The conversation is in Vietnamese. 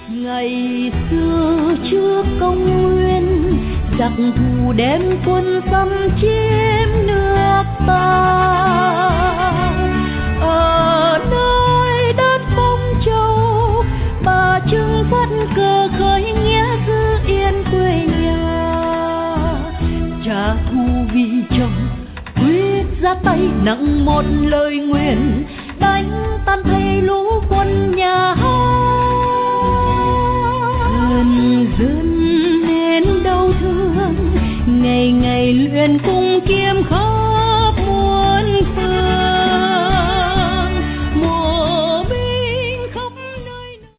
Ngày xưa trước công nguyên, giặc thù đem quân xâm chiếm nước ta. Ở nơi đất Phong Châu, bà Trưng phất cờ khởi nghĩa giữ yên quê nhà. Trả thù vì chồng quyết ra tay nặng một lời nguyền, đánh tan thây lũ quân nhà dân nên đau thương, ngày ngày luyện cùng kiếm